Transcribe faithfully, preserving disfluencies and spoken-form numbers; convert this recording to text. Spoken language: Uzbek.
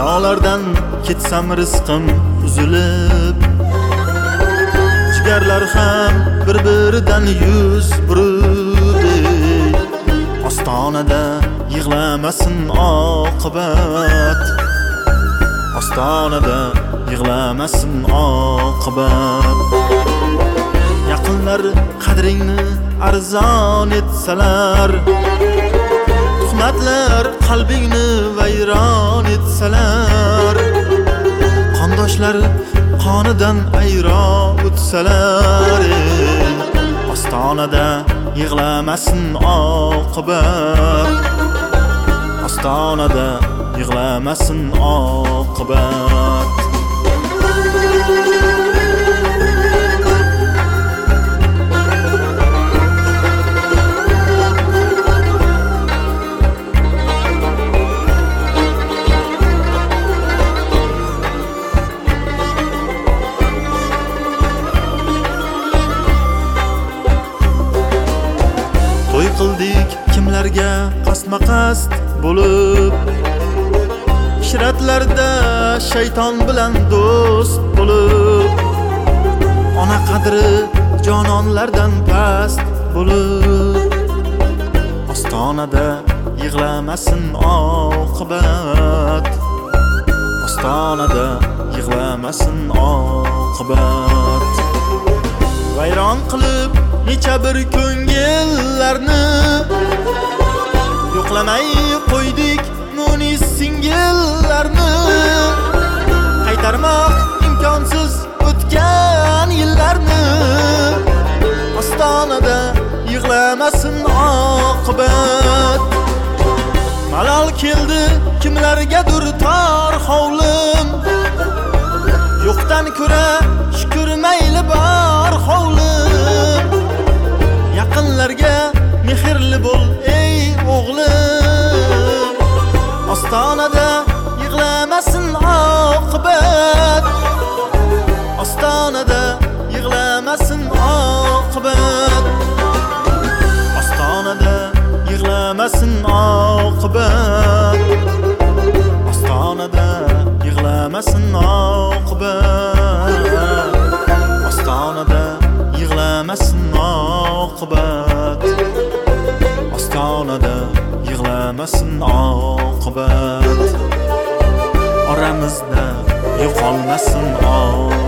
Dunyolardan ketsam rizqim uzilib, jigarlar ham bir-biridan yuz burdi. Ostonada yig'lamasin oqibat, ostonada yig'lamasin oqibat. Yaqinlar qadringni arzon etsalar, tuhmatlar qalbingni vayron etsalar, qondoshlar qonidan ayro o'tsalar, ostonada yig'lamasin oqibat, ostonada yig'lamasin oqibat. To'y qildik kimlarga qasma-qasd bo'lib, ishratlarda shayton bilan do'st bo'lib, ona qadri jononlardan past bo'lib, ostonada yig'lamasin oqibat, ostonada yig'lamasin oqibat. Vayron qilib necha bir ko'ngillarni, yo'qlamay qo'ydik munis singillarni. Qaytarmoq imkonsiz o'tgan yillarni, ostonada yig'lamasin oqibat. Malol keldi kimlargadir tor hovlim, yo'qdan ko'ra shukr mayli bor hovlim. Yaqinlarga mehrli bo'l ey o'g'lim, ostonada yig'lamasin oqibat, ostonada yig'lamasin oqibat, ostonada yig'lamasin oqibat, ostonada yig'lamasin oqibat, ostonada yig'lamasin oqibat, ostonada yig'lamasin oqibat. Oramizda yo'qolmasin oqibat.